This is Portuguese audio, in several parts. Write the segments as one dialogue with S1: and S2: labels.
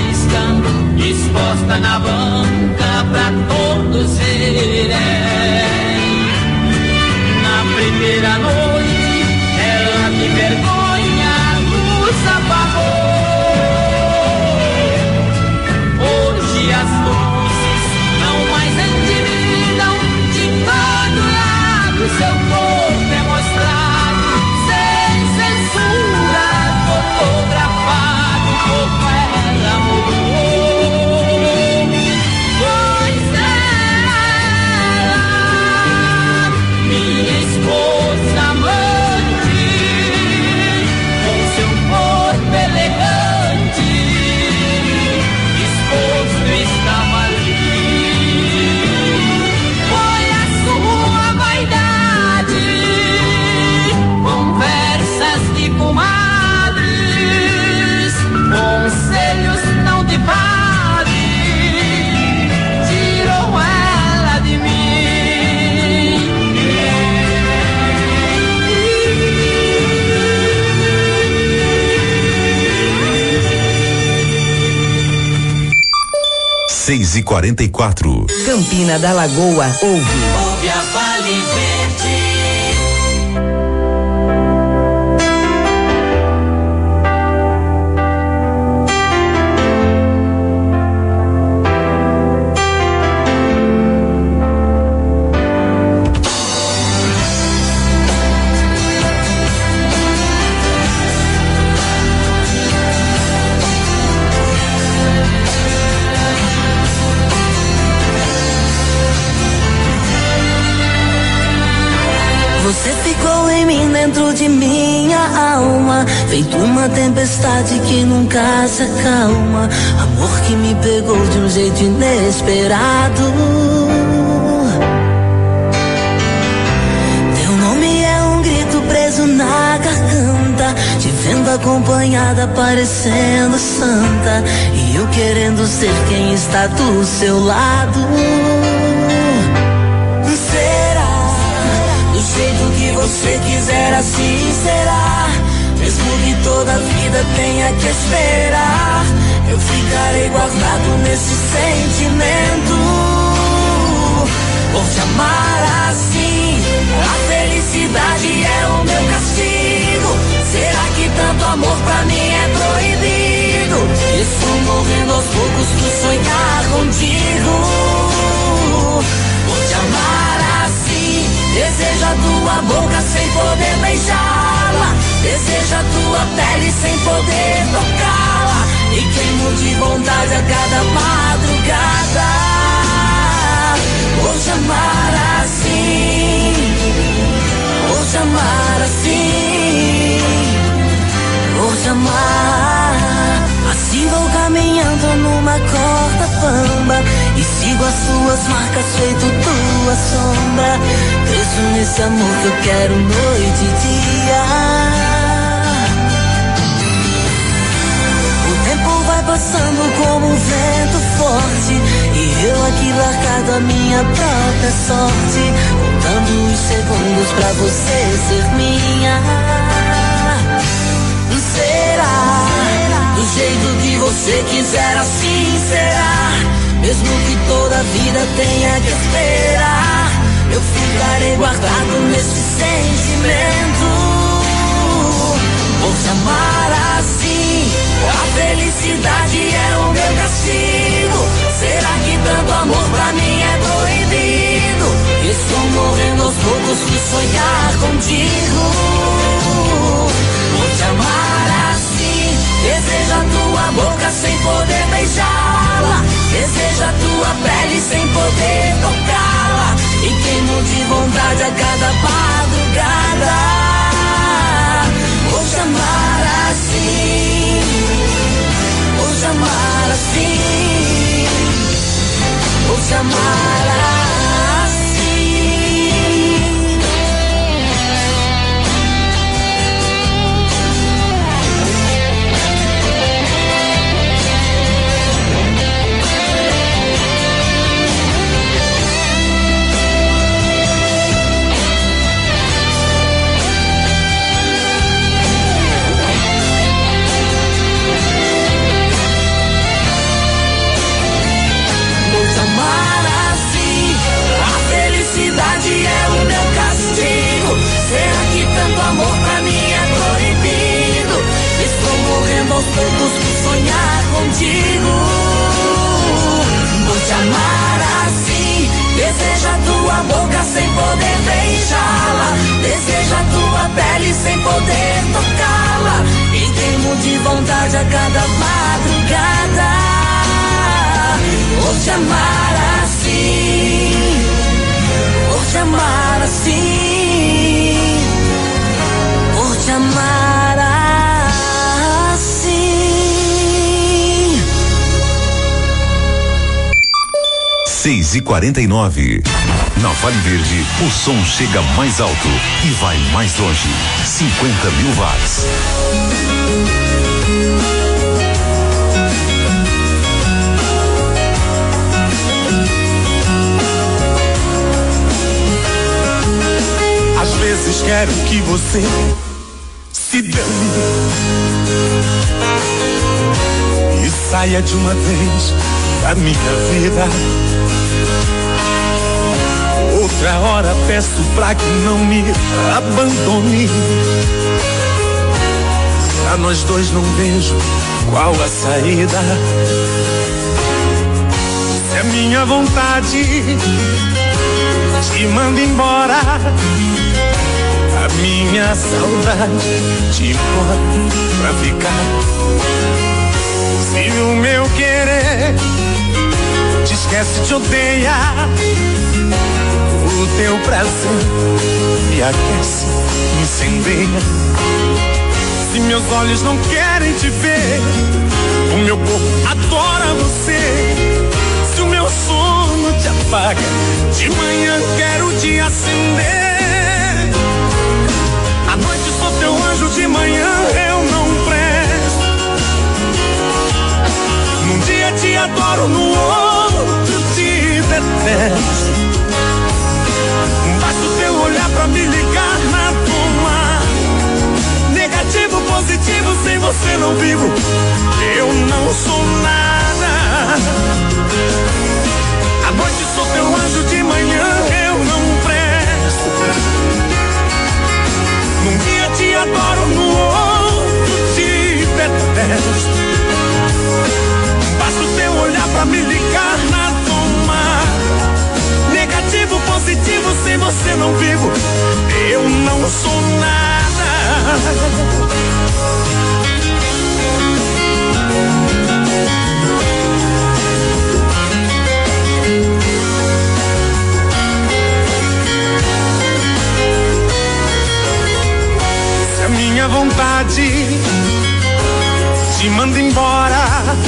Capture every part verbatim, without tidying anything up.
S1: faísca exposta na banca pra todos verem. Na primeira noite ela de vergonha nos apagou. Hoje as luzes não mais intimidam, de todo lado seu corpo é mostrado, sem censura, fotografado, pouco ela mudou. Pois ela, minha esposa amante, com seu corpo elegante, exposto estava ali. Foi a sua vaidade, conversas de comadres, conselhos não de padre, tirou ela de mim.
S2: seis e quarenta e quatro.
S3: Campina da Lagoa ouve.
S1: Ouve a Vale Verde.
S4: Você ficou em mim, dentro de minha alma, feito uma tempestade que nunca se acalma. Amor que me pegou de um jeito inesperado. Teu nome é um grito preso na garganta, te vendo acompanhada parecendo santa, e eu querendo ser quem está do seu lado. Do jeito que você quiser, assim será. Mesmo que toda a vida tenha que esperar, eu ficarei guardado nesse sentimento. Por te amar assim, a felicidade é o meu castigo. Será que tanto amor pra mim é proibido? Estou morrendo aos poucos por sonhar contigo. Por te amar assim, desejo a tua boca sem poder beijá-la, desejo a tua pele sem poder tocá-la, e queimo de vontade a cada madrugada. Vou te amar assim, vou te amar assim, vou te amar. Assim vou caminhando numa corda bamba, e sigo as tuas marcas feito tua sombra, preso nesse amor que eu quero noite e dia. O tempo vai passando como um vento forte, e eu aqui largado a minha própria sorte, contando os segundos pra você ser minha. Será? Do jeito que você quiser, assim será. Mesmo que toda a vida tenha que esperar, eu ficarei guardado nesse sentimento. Por te amar assim, a felicidade é o meu castigo. Será que tanto amor pra mim é proibido? Estou morrendo aos poucos de sonhar contigo. Por te amar assim, desejo a tua boca sem poder beijá-la, desejo a tua pele sem poder tocá-la, e queimo de vontade a cada madrugada. Vou te amar assim, vou te amar assim, vou te amar assim. vontade a cada madrugada. Vou te amar assim, vou te amar assim, vou te amar assim.
S2: seis e quarenta e nove. Na Vale Verde, o som chega mais alto e vai mais longe. cinquenta mil watts.
S5: Às vezes quero que você se dane e saia de uma vez da minha vida. Outra hora peço pra que não me abandone. Pra nós dois não vejo qual a saída. Se a minha vontade te manda embora, a minha saudade te implora pra ficar. Se o meu querer te esquece, te odeia, o teu prazer me aquece, me incendeia. Se meus olhos não querem te ver, o meu corpo adora você. Se o meu sono te apaga, de manhã quero te acender. À noite sou teu anjo, de manhã eu não presto. Num dia te adoro, no outro te detesto. Basta o teu olhar pra me ligar na toma. Negativo, positivo, sem você não vivo. Eu não sou nada. À noite sou teu anjo, de manhã eu não presto. Num dia te adoro, no outro te detesto. Basta o teu olhar pra me ligar na toma. Negativo, positivo, sem você não vivo. Eu não sou nada. Se a minha vontade te manda embora,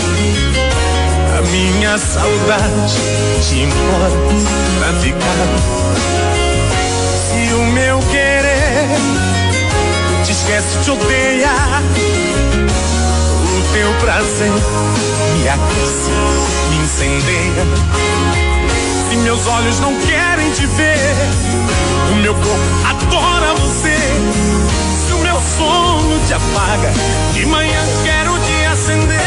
S5: a minha saudade te implora pra ficar. Se o meu querer te esquece, te odeia, o teu prazer me aquece, me incendeia. Se meus olhos não querem te ver, o meu corpo adora você. Se o meu sono te apaga, de manhã quero te acender.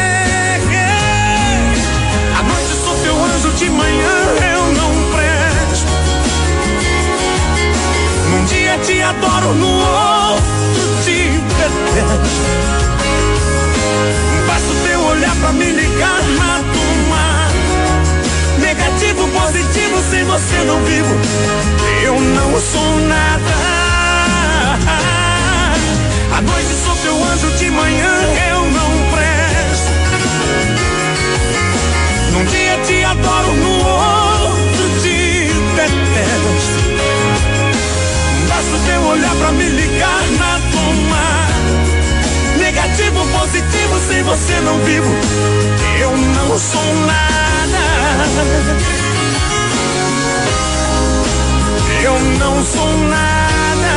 S5: À noite sou teu anjo, de manhã eu não presto. Num dia te adoro, no outro te detesto. Basta o teu olhar pra me ligar na toma. Negativo, positivo, sem você não vivo. Eu não sou nada. À noite sou teu anjo, de manhã eu não presto. Num dia te adoro, no outro te detesto. Basta o teu olhar pra me ligar na toma. Negativo, positivo, sem você não vivo. Eu não sou nada. Eu não sou nada.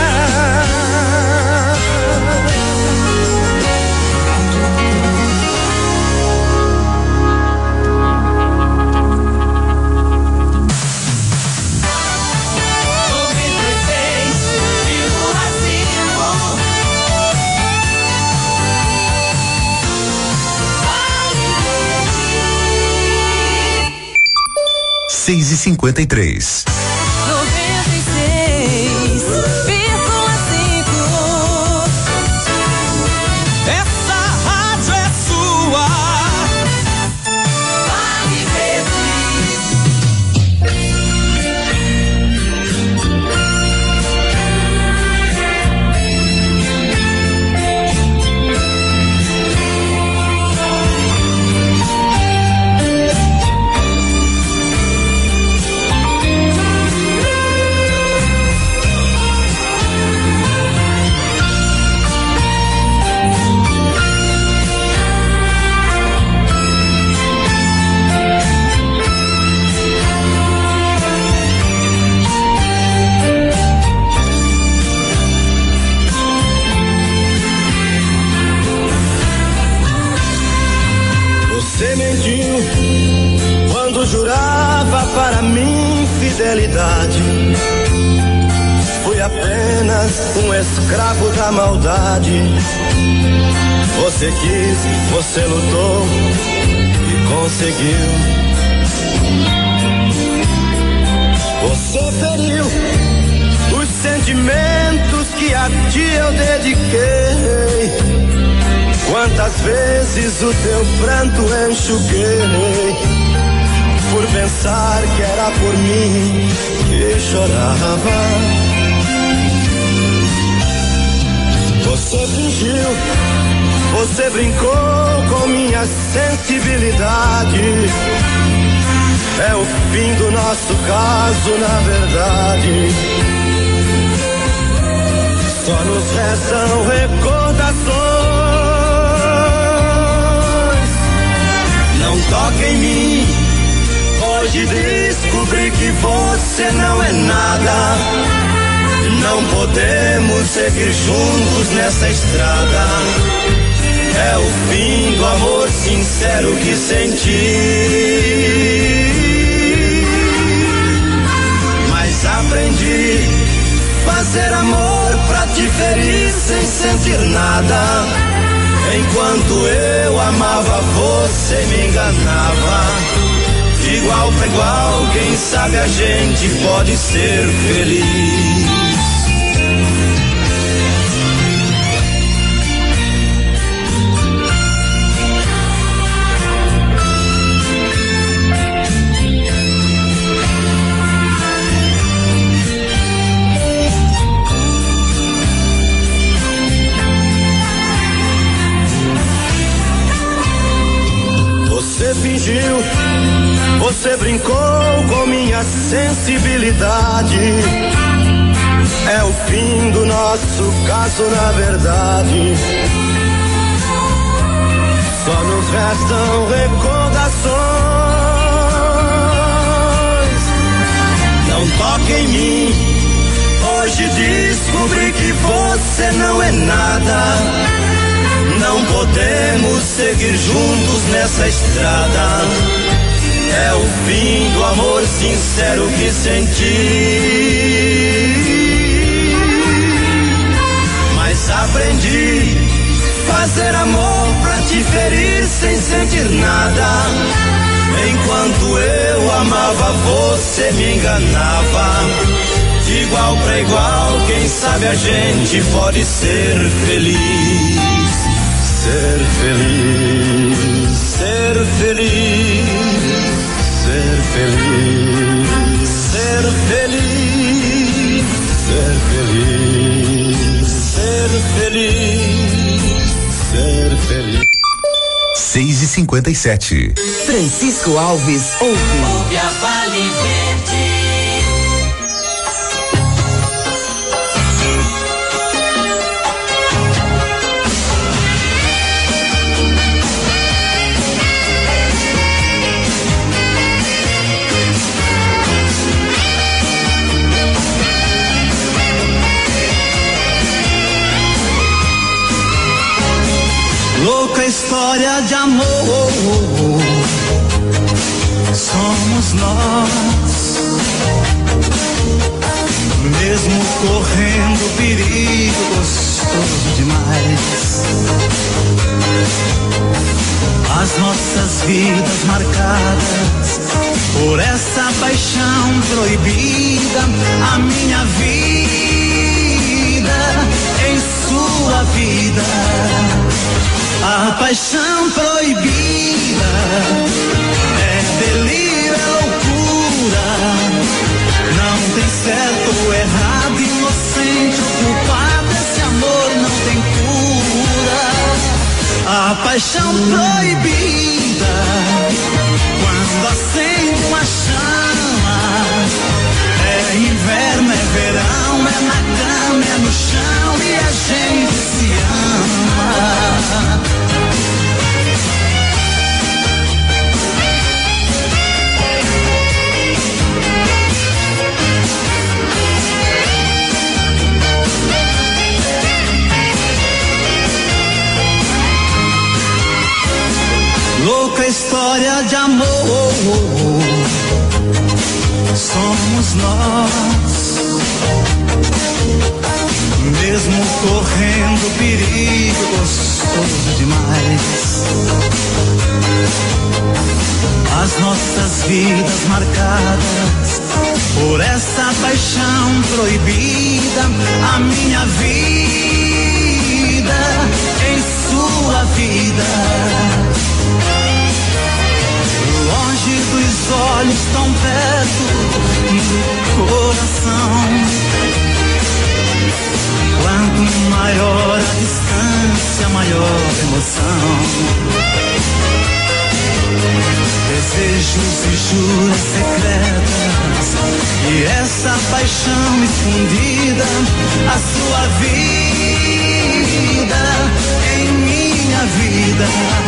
S2: seis e cinquenta e três.
S4: noventa e seis vírgula cinco.
S1: Essa rádio é sua.
S4: Vale
S6: um escravo da maldade. Você quis, você lutou e conseguiu. Você feriu os sentimentos que a ti eu dediquei. Quantas vezes o teu pranto enxuguei, por pensar que era por mim que chorava. Você fingiu, você brincou com minha sensibilidade. É o fim do nosso caso, na verdade. Só nos restam recordações. Não toque em mim. Hoje descobri que você não é nada. Não podemos seguir juntos nessa estrada. É o fim do amor sincero que senti. Mas aprendi fazer amor pra te ferir sem sentir nada. Enquanto eu amava, você me enganava. De igual pra igual, quem sabe a gente pode ser feliz. Você fingiu, você brincou com minha sensibilidade. É o fim do nosso caso, na verdade. Só nos restam recordações. Não toque em mim. Hoje descobri que você não é nada. Não podemos seguir juntos nessa estrada. É o fim do amor sincero que senti. Mas aprendi fazer amor pra te ferir sem sentir nada. Enquanto eu amava, você me enganava. De igual pra igual, quem sabe a gente pode ser feliz. Ser feliz, ser feliz, ser feliz, ser feliz, ser feliz, ser feliz, ser feliz.
S2: seis e cinquenta e sete.
S3: Francisco Alves ouve.
S1: Ouve a Vale Verde.
S7: Louca história de amor, somos nós, mesmo correndo perigo gostoso demais. As nossas vidas marcadas por essa paixão proibida, a minha vida em sua vida. A paixão proibida é delírio, é loucura. Não tem certo ou errado, inocente ou culpado. Esse amor não tem cura. A paixão proibida, quando acende uma chama, é inverno, é verão, é na cama, é no chão e a gente se ama. Louca história de amor, somos nós, mesmo correndo perigo gostoso demais. As nossas vidas marcadas por essa paixão proibida, a minha vida em sua vida, longe dos olhos, tão perto do coração. Quanto maior a distância, maior a emoção. Desejos e juras secretas e essa paixão escondida, a sua vida em minha vida.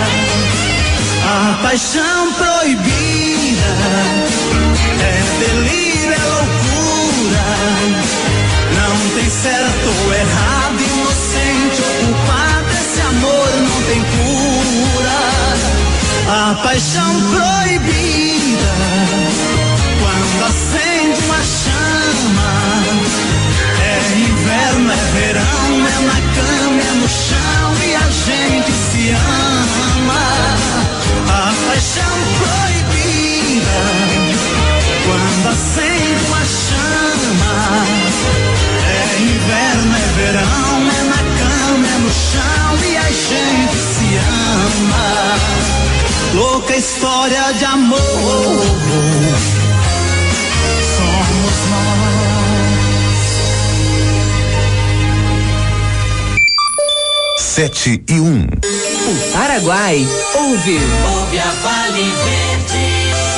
S7: A paixão proibida é delírio, é loucura. Não tem certo ou errado, inocente ou culpado, esse amor não tem cura. A paixão proibida, quando acende uma chama, é inverno, é verão, é na cama, é no chão e a gente se ama. A paixão proibida, quando acende uma chama, é inverno, é verão, é na cama, é no chão e a gente se ama. Louca história de amor, somos nós.
S2: Sete e um.
S3: O Paraguai ouve.
S1: Ouve a Vale Verde.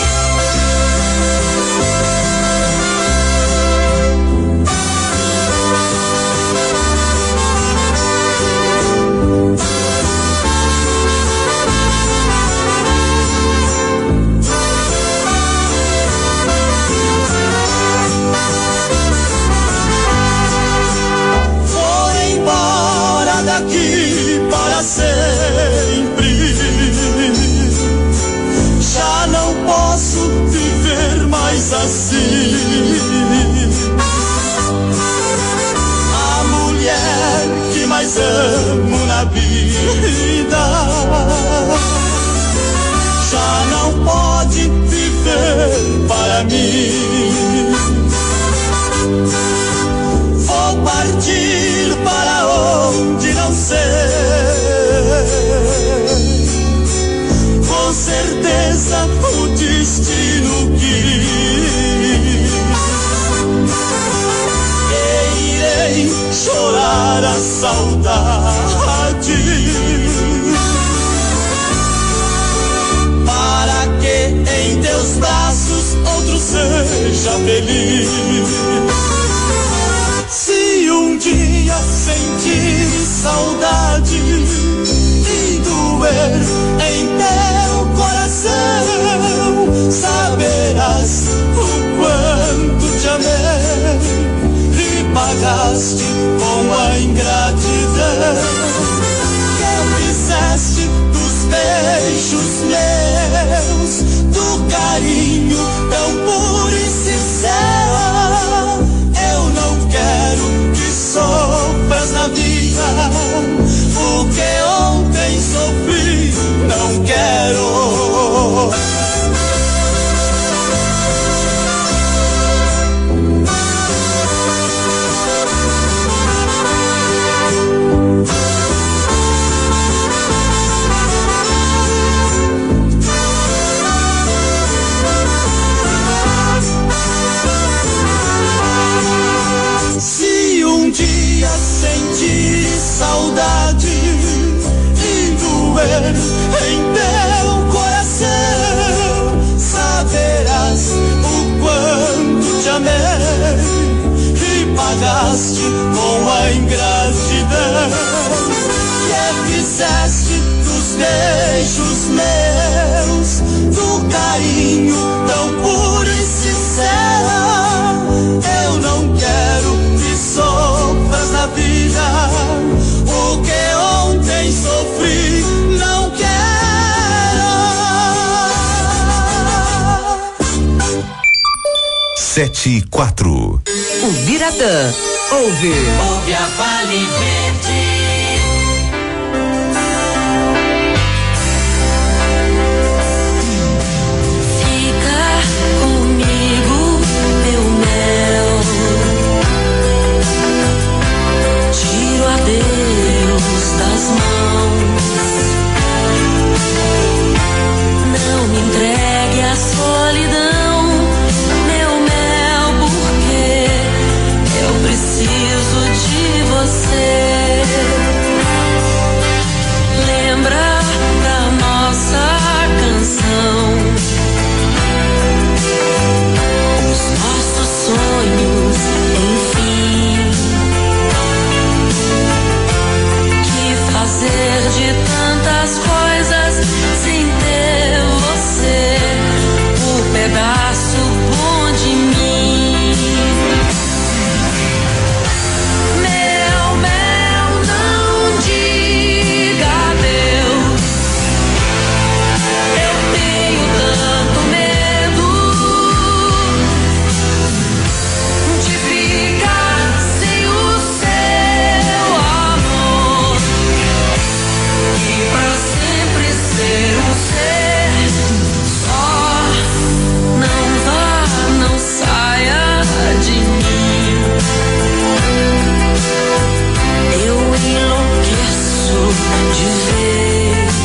S6: Daqui para sempre, já não posso viver mais assim. A mulher que mais amo na vida já não pode viver para mim. Vou partir para onde não sei, com certeza o destino quis, e irei chorar a saudade, para que em teus braços outro seja feliz. Se um dia sentir saudade e doer em teu coração, saberás o quanto te amei e pagaste com a ingratidão que fizeste dos beijos meus, do carinho tão puro e sincero. Eu não quero que sofras na vida o que ontem sofri, não quero. Sentir saudade e doer em teu coração, saberás o quanto te amei e pagaste com a ingratidão que fizeste dos beijos meus, do carinho tão puro e sincero. Eu não quero que sofras na vida o que ontem sofri, não quero.
S2: Sete e quatro.
S3: O Biratã ouve.
S1: Ouve a Vale Verde.
S4: Comigo, meu mel, tiro a Deus das mãos, não me entregue à solidão, meu mel, porque eu preciso de você. Lembra da nossa canção, sonhos, enfim, que fazer de tantas coisas sem ter você, um pedaço bom de mim. Meu mel, não diga adeus, eu tenho tanto medo de ficar sem o seu amor e pra sempre ser um ser só. Não vá, não saia de mim, eu enlouqueço de vez.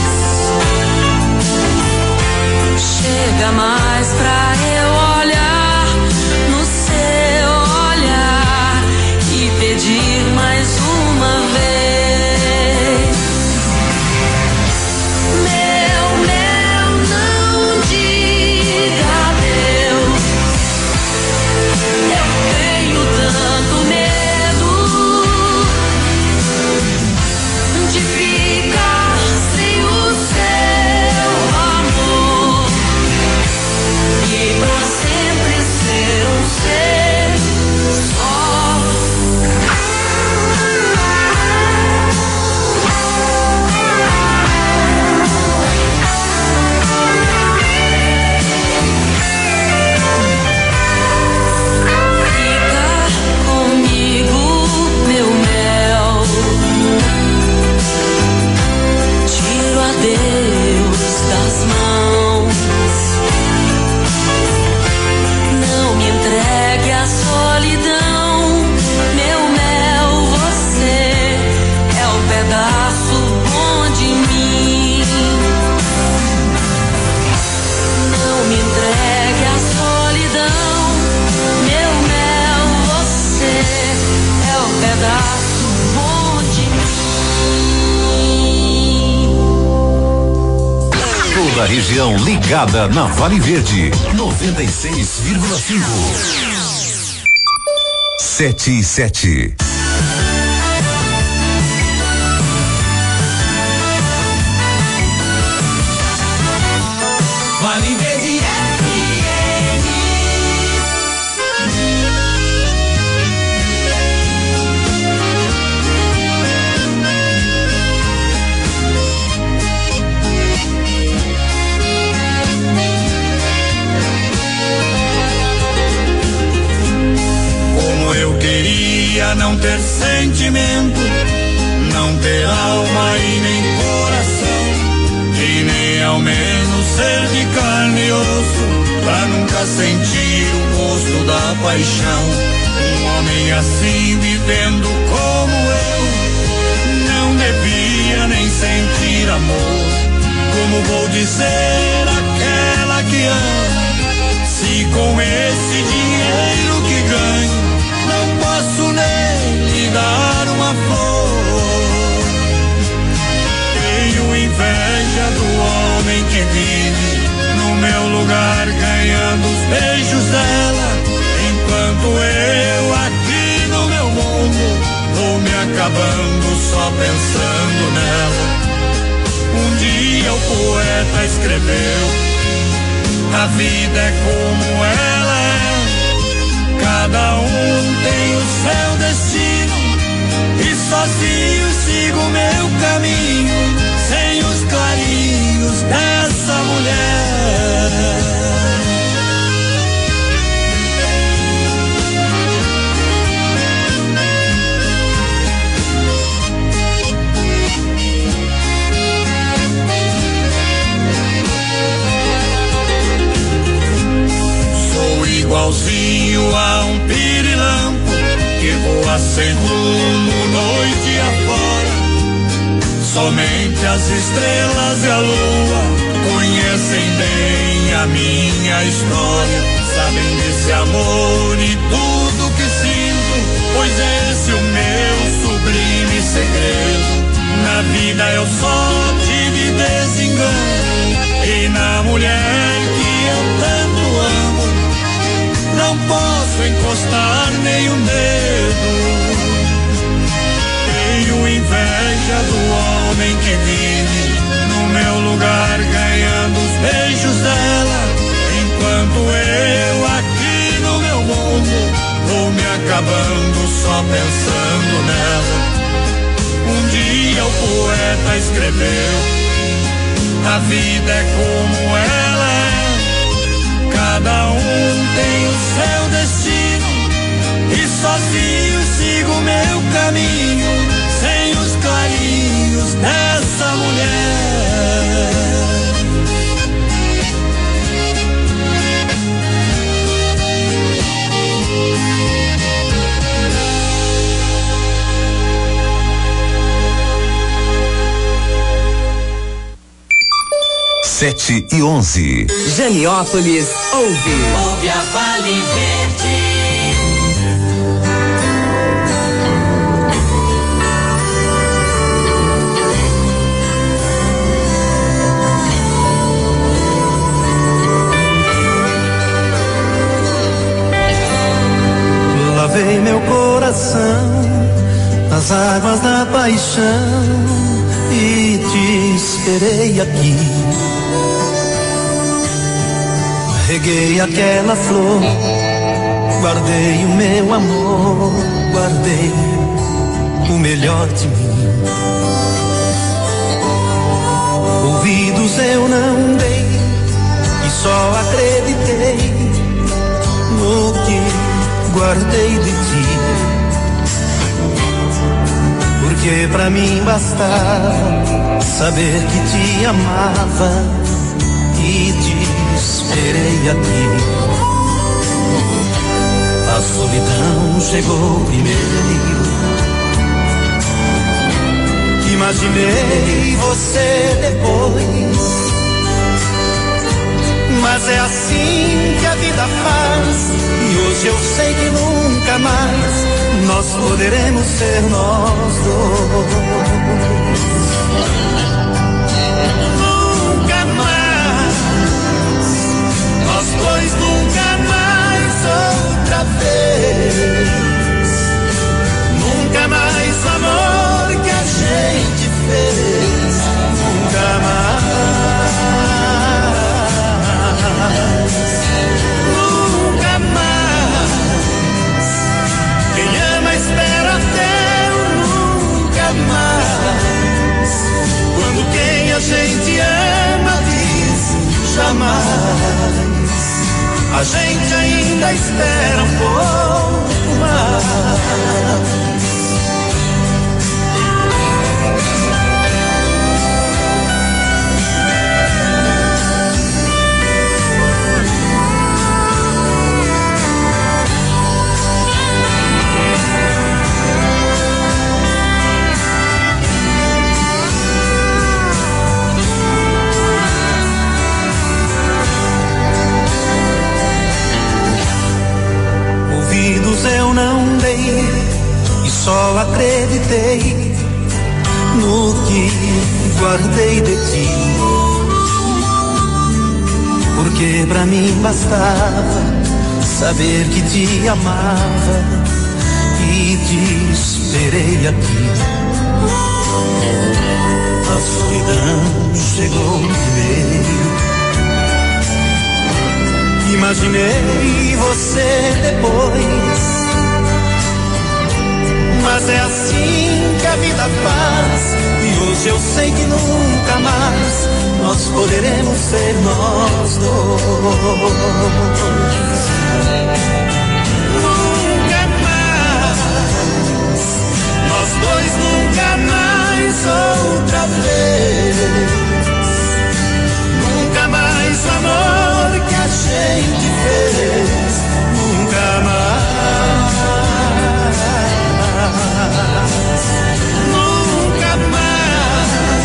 S4: Chega mais pra eu olhar no seu olhar e pedir mais uma vez. Meu mel, não diga adeus, eu tenho tanto medo de ficar sem o seu amor e pra sempre ser um ser só. Fica comigo, meu mel, tiro a Deus das mãos, não me entregue à solidão, meu mel, você é um pedaço bom de mim. Não me entregue à solidão, meu mel, você é um pedaço bom de mim.
S2: Toda a região ligada na Vale Verde. noventa e seis vírgula cinco. Sete e sete.
S1: Vale Verde F M.
S6: Como eu queria não ter sentimento, não ter alma e nem coração, e nem ao menos ser de carne e osso, pra nunca sentir o gosto da paixão. Um homem assim vivendo como eu, não devia nem sentir amor. Como vou dizer àquela que amo, se com esse dinheiro que ganho, não posso nem lhe dar uma flor. Tenho inveja do homem que vive no meu lugar, ganhando os beijos dela, enquanto eu aqui no meu mundo vou me acabando só pensando nela. Um dia o poeta escreveu: a vida é como ela é, cada um tem o seu destino, e sozinho sigo meu caminho, sem os carinhos dessa mulher.
S5: Somente as estrelas e a lua conhecem bem a minha história, sabem desse amor e tudo que sinto, pois esse é o meu sublime segredo. Na vida eu só tive desengano, e na mulher que eu tanto amo não posso encostar nem o dedo. Tenho inveja do homem que vive no meu lugar ganhando os beijos dela, enquanto eu aqui no meu mundo vou me acabando só pensando nela. Um dia o poeta escreveu: a vida é como ela é, cada um tem o seu destino, e sozinho sigo meu caminho, sem os clarinhos dessa mulher.
S2: Sete e onze.
S3: Janiópolis ouve.
S1: Ouve a Vale Verde.
S7: Lavei meu coração nas águas da paixão e te esperei aqui. Reguei aquela flor, guardei o meu amor, guardei o melhor de mim. Ouvidos eu não dei e só acreditei no que guardei de ti, porque pra mim bastava saber que te amava e te esperei aqui. A solidão chegou primeiro, imaginei você depois, mas é assim que a vida faz, e hoje eu sei que nunca mais nós poderemos ser nós dois. Nunca mais, nós dois nunca mais outra vez. Nunca mais o amor que a gente fez. Nunca mais. Nunca mais. Quem ama espera até o nunca mais. Quando quem a gente ama diz jamais, a gente ainda espera um pouco mais. Eu não dei e só acreditei no que guardei de ti, porque pra mim bastava saber que te amava e te esperei aqui. A solidão chegou primeiro, imaginei você depois, mas é assim que a vida faz, e hoje eu sei que nunca mais nós poderemos ser nós dois. Nunca mais, nós dois nunca mais outra vez. Nunca mais o amor que a gente fez. Nunca mais. Nunca mais.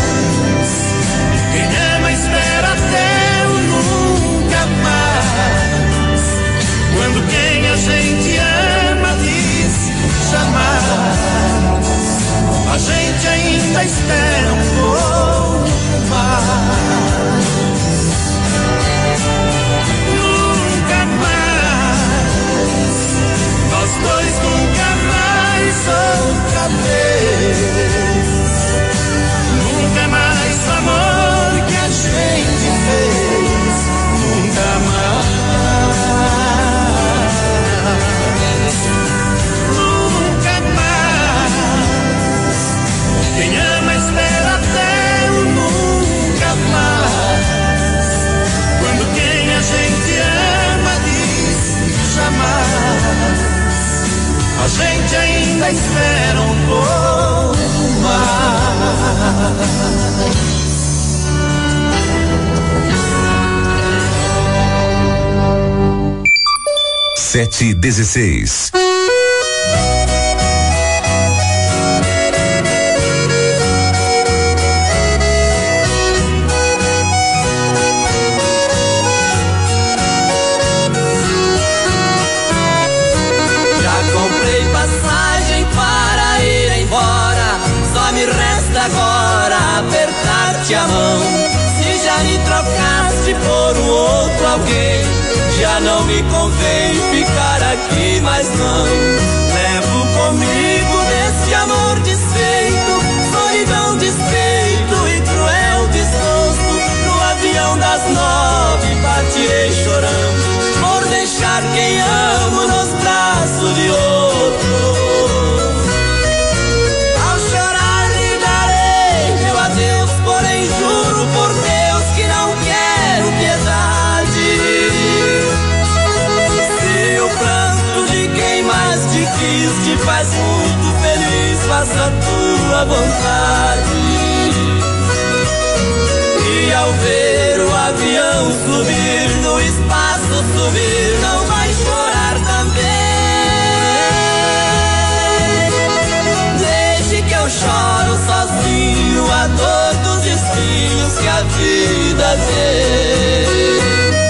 S6: ainda espera um pouco mais.
S2: Sete e dezesseis.
S1: Apertar-te a mão, se já me trocaste por um outro alguém, já não me convém ficar aqui, mas não. Levo comigo desse amor desfeito, solidão, despeito e cruel desgosto. No avião das nove partirei chorando, por deixar quem amo nos braços de outro. Por Deus que não quero piedade. Se o pranto de quem mais te quis te faz muito feliz, faça a tua vontade. E ao ver o avião subir, no espaço subir, não vai chorar também. Deixe que eu choro sozinho a dor dos espinhos que a vida tem.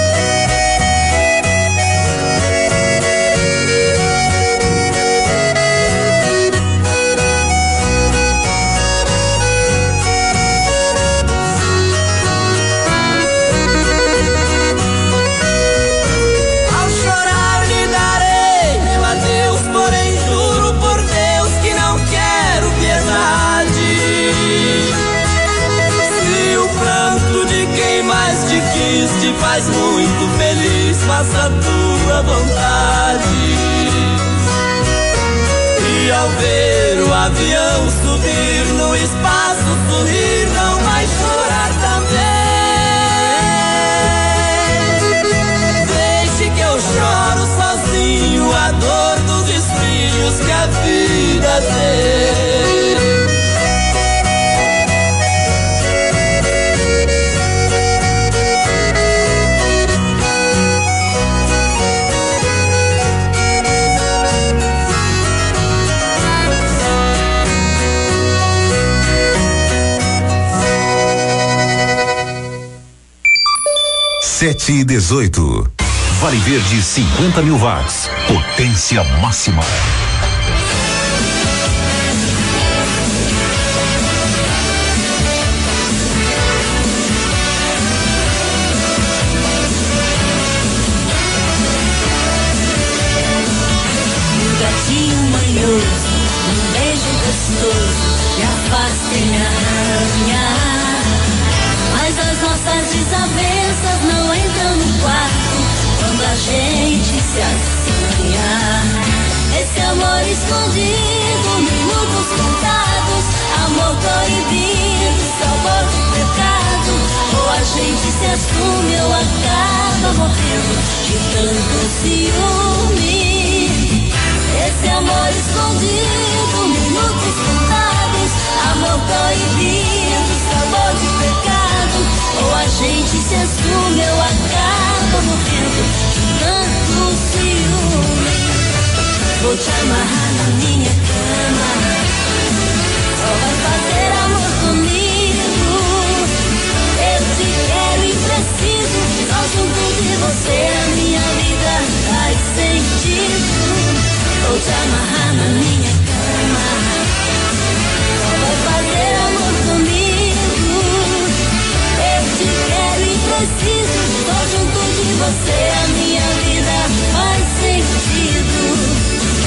S1: Ao chorar lhe darei meu adeus, porém juro por Deus que não quero piedade. Quem mais te quis te faz muito feliz, faça a tua vontade. E ao ver o avião subir, no espaço sorrir, não vai chorar também. Deixe que eu choro sozinho a dor dos espinhos que a vida tem.
S2: Sete e dezoito. Vale Verde cinquenta mil watts. Potência máxima.
S4: Um gatinho manhoso, um beijo gostoso, me afasta e me arranha. Mas as nossas desavenças não entram no quarto quando a gente se assanha. Esse amor escondido, minutos contados, amor proibido, sabor de pecado. Ou a gente se assume ou acaba morrendo de tanto ciúme. Esse amor escondido, minutos contados, amor proibido, sabor de pecado. Ou a gente se assume ou acaba morrendo de tanto ciúme. Vou te amarrar na minha cama, só vai fazer amor comigo. Eu te quero e preciso, só junto de você a minha vida faz sentido. Vou te amarrar na minha cama, só vai fazer amor comigo. Eu te quero e preciso, só junto de você a minha vida faz sentido.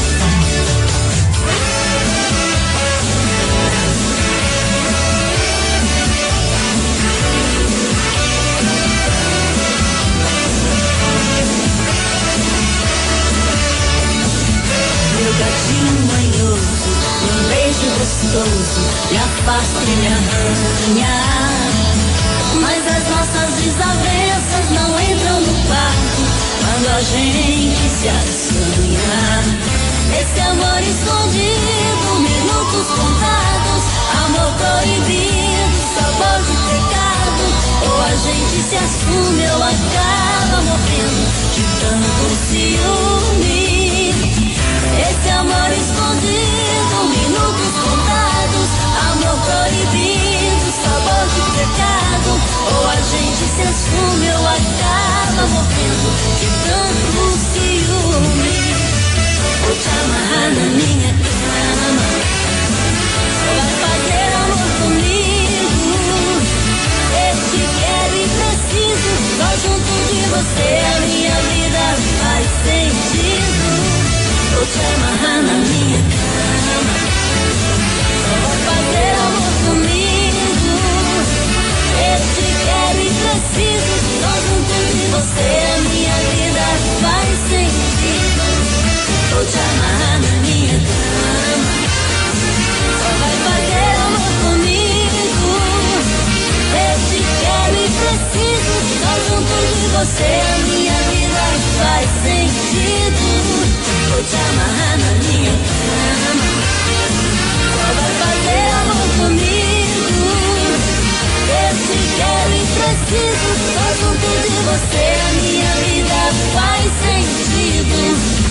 S4: Meu gatinho manhoso, um beijo gostoso, me afasta e me arranha. Mas as nossas desavenças não entram no quarto quando a gente se assanha. Esse amor escondido, minutos contados, amor proibido, sabor de pecado. Ou a gente se assume ou acaba morrendo de tanto ciúme. Esse amor escondido, minutos contados, amor proibido, sabor de pecado. Ou a gente se assume ou acaba morrendo de tanto ciúme. Vou te amarrar na minha cama, só vai fazer amor comigo. Eu te quero e preciso, só junto de você a minha vida faz sentido. Vou te amarrar na minha cama, só vai fazer amor comigo. Eu te quero e preciso, só junto de você a minha vida faz sentido. Vou te amarrar na minha cama, só vai fazer amor comigo. Eu te quero e preciso, só junto de você a minha vida faz sentido. Vou te amarrar na minha cama, só vai fazer amor comigo. Eu te quero e preciso, só junto de você a minha vida faz sentido.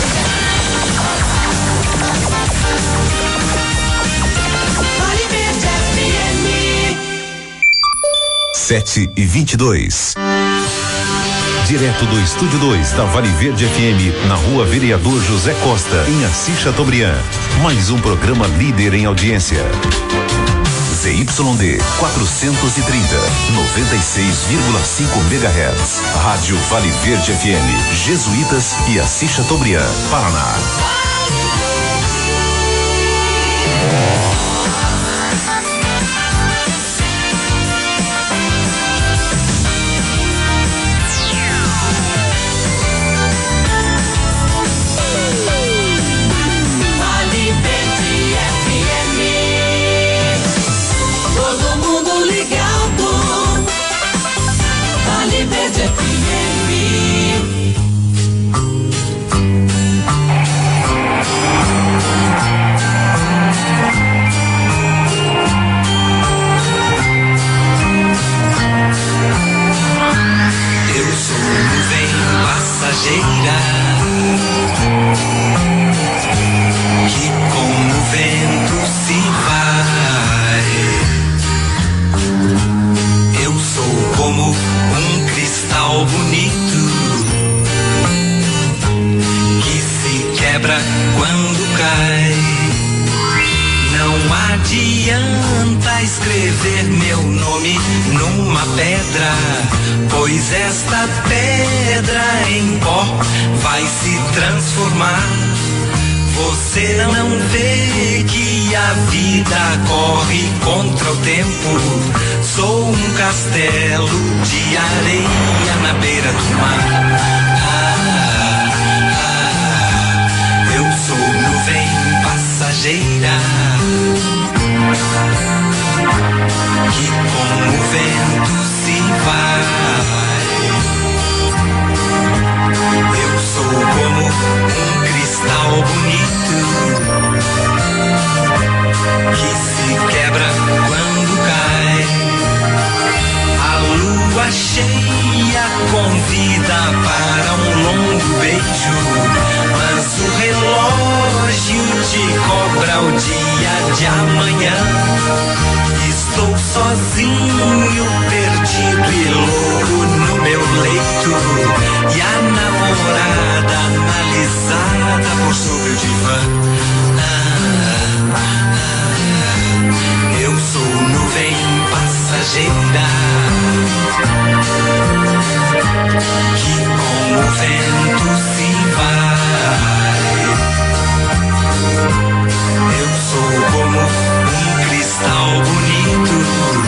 S2: Sete e vinte e dois. Direto do Estúdio dois da Vale Verde F M, na Rua Vereador José Costa, em Assis Chateaubriand. Mais um programa líder em audiência. Z Y D quatrocentos e trinta, noventa e seis vírgula cinco megahertz. Rádio Vale Verde F M, Jesuítas e Assis Chateaubriand, Paraná.
S8: Que como o vento se vai, eu sou como um cristal bonito que se quebra quando cai. Não adianta escrever meu nome numa pedra, pois esta pedra em pó vai se transformar. Você não vê que a vida corre contra o tempo? Sou um castelo de areia na beira do mar. Ah, ah, eu sou nuvem passageira que como o vento se vai. Eu sou como um cristal bonito que se quebra quando cai. A lua cheia convida para um longo beijo, mas o relógio te cobra o dia de amanhã. Estou sozinho, perdido e louco no meu leito, e a namorada analisada por sobre o divã. Ah, ah, eu sou nuvem passageira que com o vento se vai. Eu sou como um cristal bonito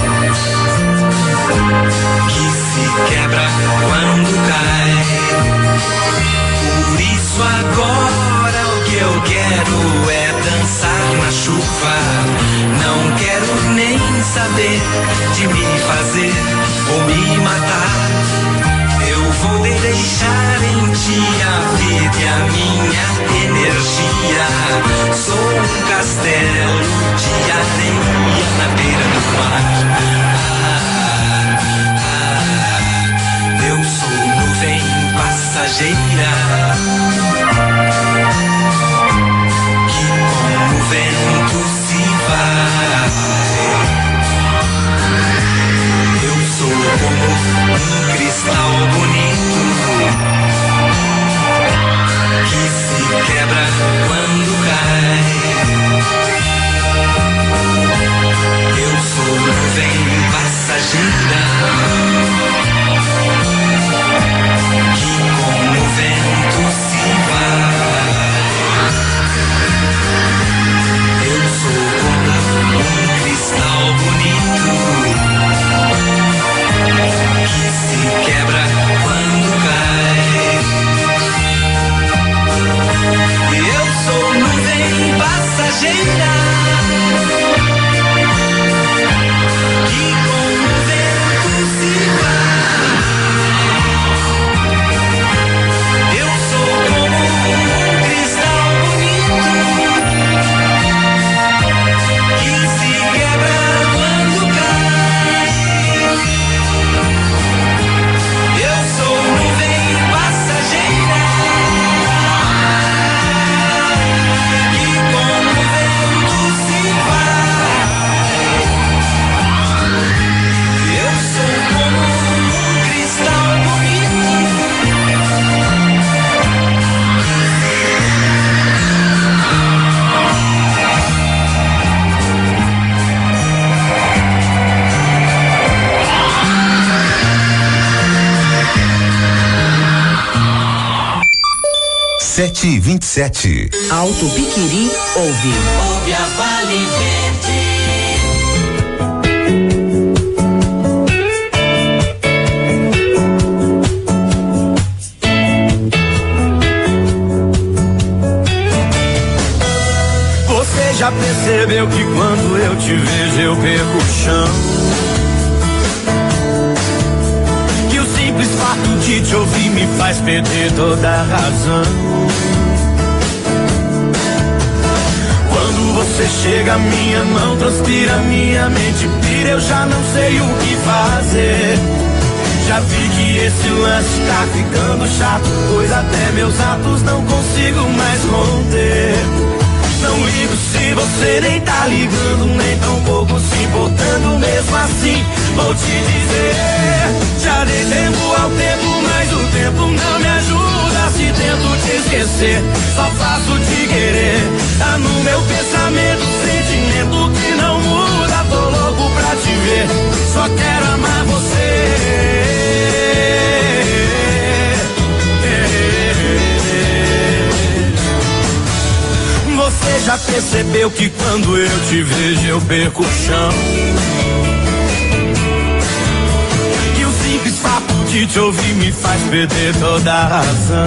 S8: que se quebra quando cai. Por isso agora o que eu quero é dançar na chuva. Não quero nem saber de me fazer ou me matar. Eu vou deixar em ti a vida e a minha energia. Sou um castelo de areia na beira do mar. Ah, ah, eu sou nuvem passageira que com o vento se vai. Eu sou como um cristal bonito que se quebra quando cai. Eu sou nuvem passageira que com o vento se vai. Eu sou como um cristal bonito que se quebra quando cai. Eu sou nuvem passageira que com o vento se vai. Eu sou como um cristal bonito que se quebra quando cai. Eu sou nuvem passageira
S2: sete e vinte e sete.
S3: Alto Piquiri ouve.
S4: Ouve a Vale Verde.
S6: Você já percebeu que quando eu te vejo eu perco o chão? O fato de te ouvir me faz perder toda a razão. Quando você chega, minha mão transpira, minha mente pira, eu já não sei o que fazer. Já vi que esse lance tá ficando chato, pois até meus atos não consigo mais conter. Não ligo se você nem tá ligando, nem tão pouco se importando. Mesmo assim, vou te dizer, já dei tempo ao tempo, mas o tempo não me ajuda. Se tento te esquecer, só faço te querer. Tá no meu pensamento, sentimento que não muda. Tô louco pra te ver, só quero amar você. Você já percebeu que quando eu te vejo eu perco o chão? Que o simples fato de te ouvir me faz perder toda a razão.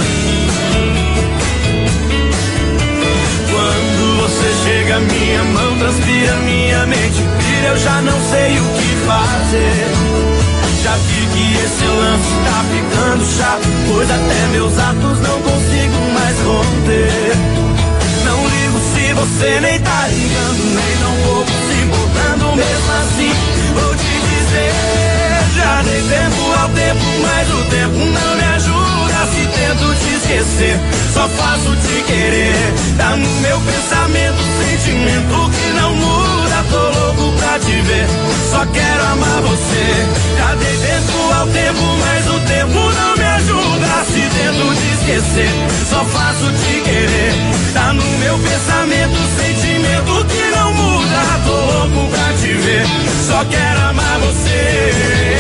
S6: Quando você chega, minha mão transpira, minha mente pira, eu já não sei o que fazer. Já vi que esse lance tá ficando chato, pois até meus atos não consigo mais conter. Não ligo se você nem tá ligando, nem tão pouco se importando. Mesmo assim, vou te dizer, já dei tempo ao tempo, mas o tempo não me ajuda. Se tento te esquecer, só faço te querer. Tá no meu pensamento, sentimento que não muda. Tô louco pra te ver, só quero amar você. Já dei tempo ao tempo, mas o tempo não me ajuda. Se tento te esquecer, só faço te querer. Tá no meu pensamento, sentimento que não muda. Tô louco pra te ver, só quero amar você.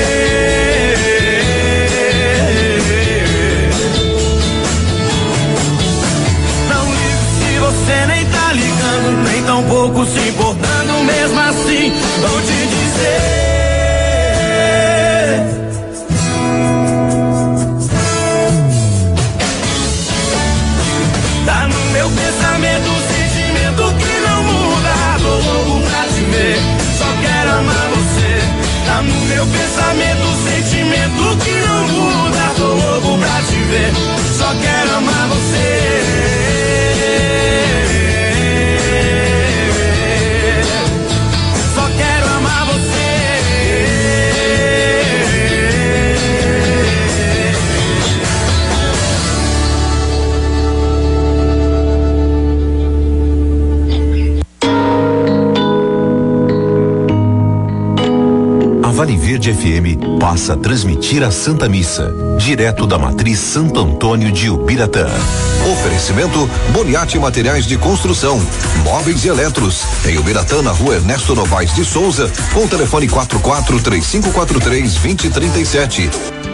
S6: Não ligo se você nem tá ligando, nem tão pouco se importando. Mesmo assim, vou te dizer, tá no meu pensamento, sentimento que não muda. Tô louco pra te ver, só quero amar você. Tá no meu pensamento, sentimento que não muda. Tô louco pra te ver, só quero amar você.
S2: Vale Verde F M passa a transmitir a Santa Missa, direto da matriz Santo Antônio de Ubiratã.
S9: Oferecimento Boniati Materiais de Construção, Móveis e Eletros, em Ubiratã, na rua Ernesto Novaes de Souza, com o telefone quatro quatro três cinco quatro três dois zero três sete.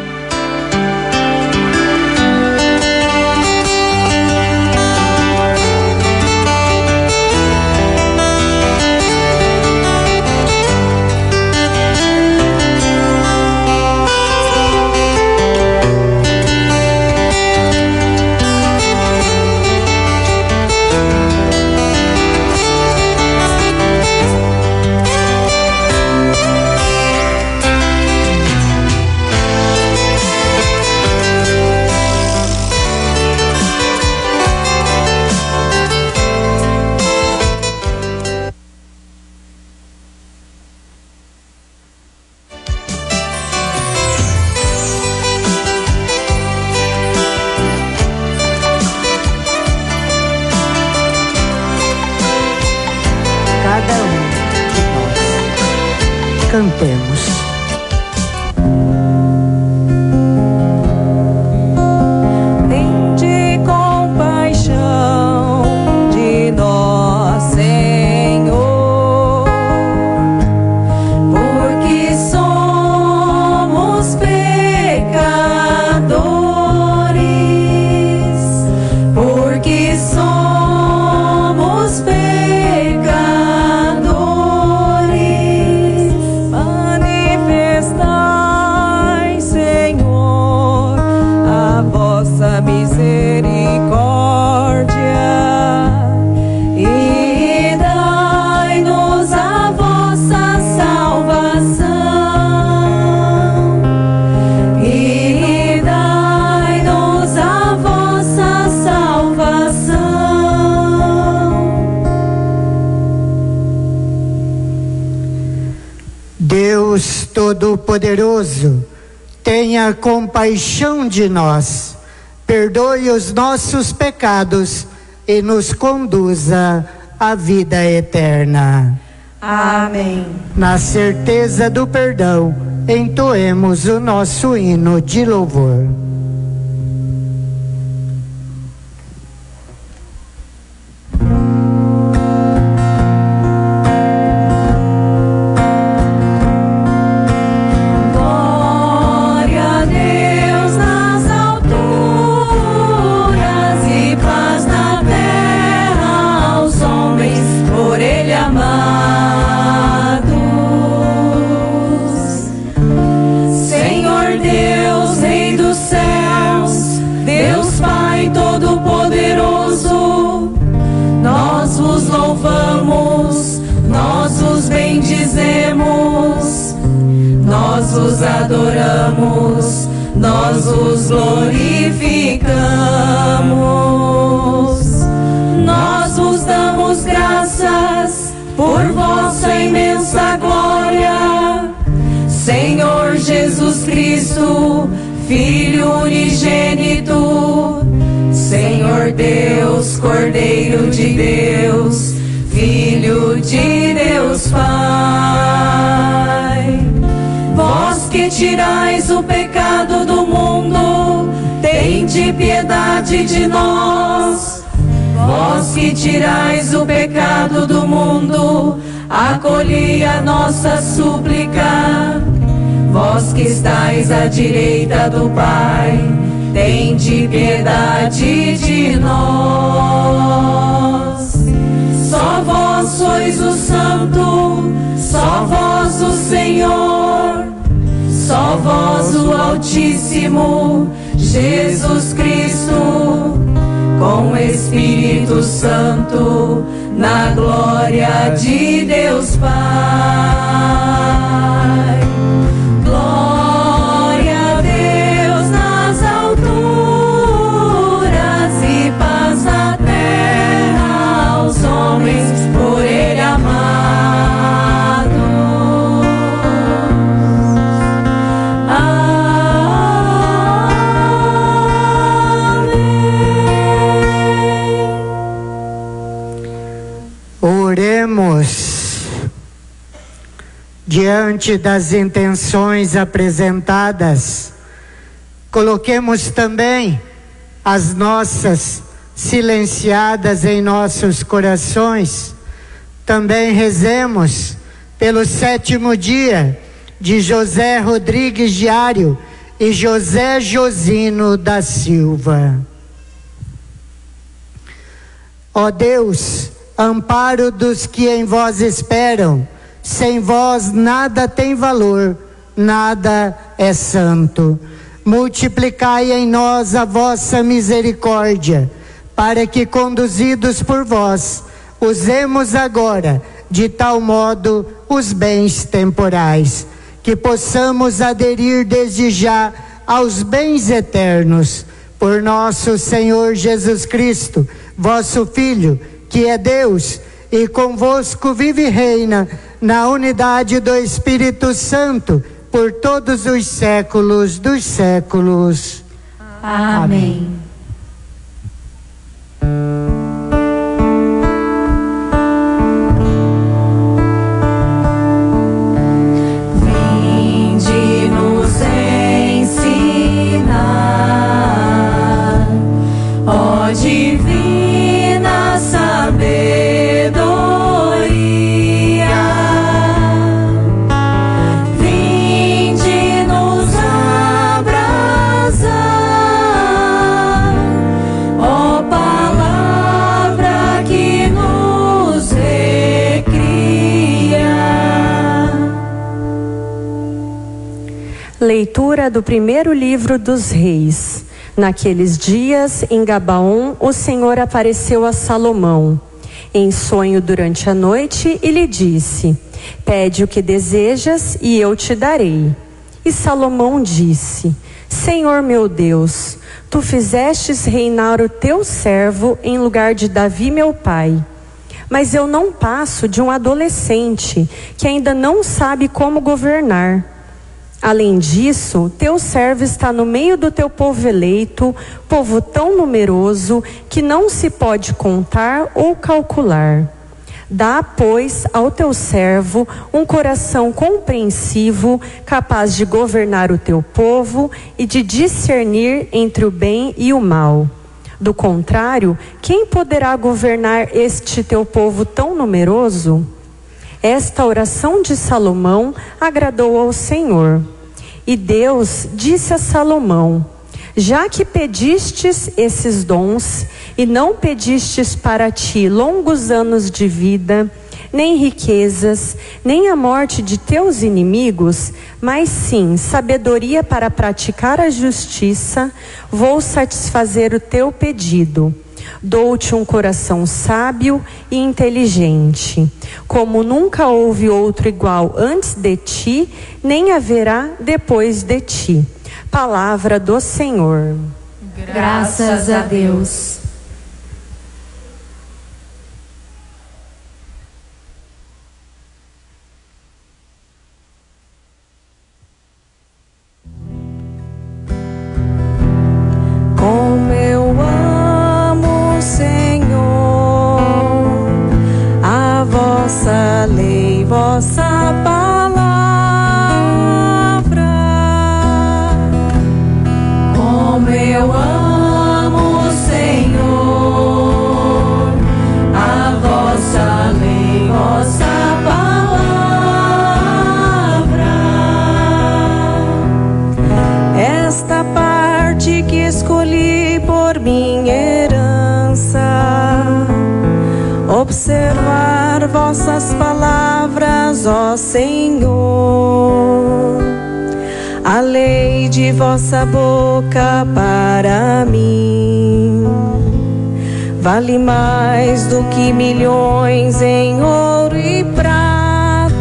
S10: Cantemos.
S11: Tende compaixão de nós, Senhor, porque somos pecadores, porque somos pecadores. Manifestai, Senhor, a vossa misericórdia e dai-nos a vossa salvação, e dai-nos a vossa salvação.
S10: Deus Todo-Poderoso, tenha compaixão de nós, perdoe os nossos pecados e nos conduza à vida eterna.
S11: Amém.
S10: Na certeza do perdão, entoemos o nosso hino de louvor.
S11: Glória a Deus nas alturas e paz na terra aos homens por Ele amados. Senhor Deus, Rei dos céus, Deus Pai Todo-Poderoso, nós vos louvamos, nós vos bendizemos, nós vos adoramos, nós vos glorificamos. Nós vos damos graças por vossa imensa glória, Senhor Jesus Cristo, Filho unigênito, Senhor Deus, Cordeiro de Deus, Filho de Deus Pai. Vós que tirais o pecado do mundo, tende piedade de nós. Vós que tirais o pecado do mundo, acolhei a nossa súplica. Vós que estáis à direita do Pai, tende piedade de nós. Só vós sois o Santo, só vós o Senhor, só vós o Altíssimo, Jesus Cristo, com o Espírito Santo, na glória de Deus Pai. Glória a Deus nas alturas e paz na terra aos homens por Ele amados.
S10: Oremos. Diante das intenções apresentadas, coloquemos também as nossas silenciadas em nossos corações. Também rezemos pelo sétimo dia de José Rodrigues Diário e José Josino da Silva. Ó Deus, amparo dos que em vós esperam, sem vós nada tem valor, nada é santo. Multiplicai em nós a vossa misericórdia, para que, conduzidos por vós, usemos agora de tal modo os bens temporais, que possamos aderir desde já aos bens eternos, por nosso Senhor Jesus Cristo, vosso Filho, que é Deus, e convosco vive e reina na unidade do Espírito Santo, por todos os séculos dos séculos.
S11: Amém. Vinde nos ensinar, ó divina sabedoria. Vinde nos abrasar, ó palavra que nos recria.
S12: Leitura do primeiro livro dos Reis. Naqueles dias, em Gabaon, o Senhor apareceu a Salomão em sonho durante a noite e lhe disse: pede o que desejas e eu te darei. E Salomão disse: Senhor meu Deus, tu fizestes reinar o teu servo em lugar de Davi meu pai. Mas eu não passo de um adolescente que ainda não sabe como governar. Além disso, teu servo está no meio do teu povo eleito, povo tão numeroso que não se pode contar ou calcular. Dá, pois, ao teu servo um coração compreensivo, capaz de governar o teu povo e de discernir entre o bem e o mal. Do contrário, quem poderá governar este teu povo tão numeroso? Esta oração de Salomão agradou ao Senhor. E Deus disse a Salomão: já que pedistes esses dons, e não pedistes para ti longos anos de vida, nem riquezas, nem a morte de teus inimigos, mas sim sabedoria para praticar a justiça, vou satisfazer o teu pedido. Dou-te um coração sábio e inteligente, como nunca houve outro igual antes de ti, nem haverá depois de ti. Palavra do Senhor.
S11: Graças a Deus. Como eu amo, Senhor, a vossa lei, vossa palavra. Como eu amo, Senhor, a vossa lei, vossa palavra. Esta parte que escolhi por minha herança, observar vossas palavras, ó Senhor, a lei de vossa boca para mim vale mais do que milhões em ouro e prata.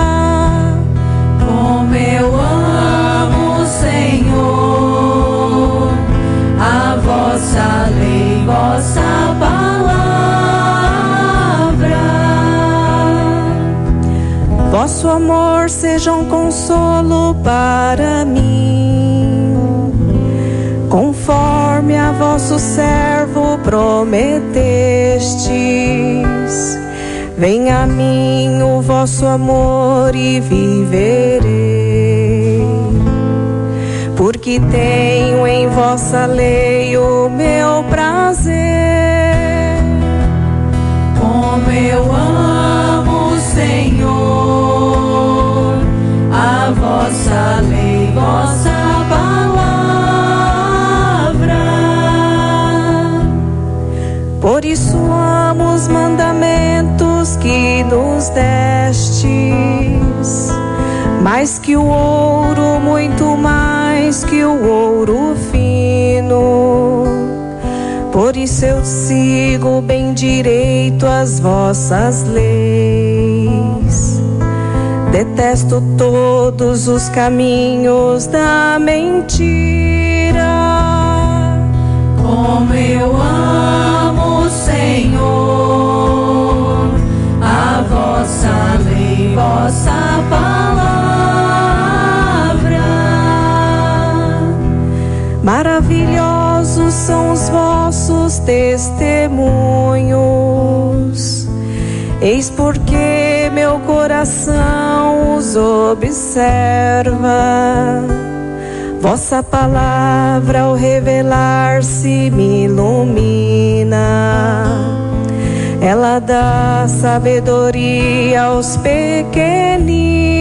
S11: Como eu amo, Senhor, a vossa lei, vossa palavra. Vosso amor seja um consolo para mim, conforme a vosso servo prometestes. Venha a mim o vosso amor e viverei, porque tenho em vossa lei o meu prazer. Como eu amo, Senhor, a vossa lei, vossa palavra. Por isso amo os mandamentos que nos destes, mais que o ouro, muito mais que o ouro fino. Por isso eu sigo bem direito as vossas leis. Detesto todos os caminhos da mentira. Como eu amo, Senhor, a vossa lei, vossa palavra. Maravilhosos são os vossos testemunhos, eis porque meu coração os observa. Vossa palavra ao revelar-se me ilumina, ela dá sabedoria aos pequeninos.